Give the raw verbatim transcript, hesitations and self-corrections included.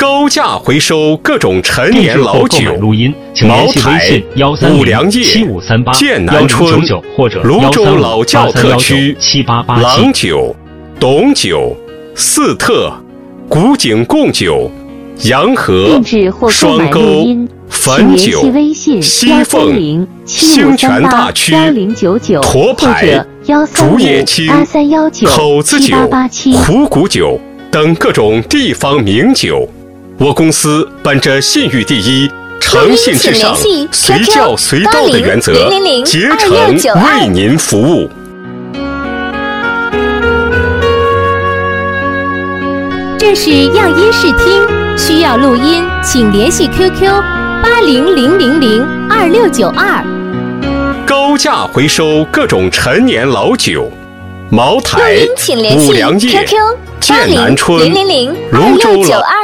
高价回收各种陈年老酒。 录音，请联系微信幺三零七五三八幺零九九或者泸州老窖特区七八八七。 郎酒、董酒、四特、古井贡酒、洋河、双沟、汾酒、西凤、兴全大曲、沱牌、竹叶青、口子酒、虎骨酒等各种地方名酒。我公司本着信誉第一、诚信至上、随叫随到的原则，竭诚为您服务。 这是样音视听，需要录音，请联系 Q Q 八零零零零二六九二。 高价回收各种陈年老酒，茅台、五粮液、剑南春、泸州老。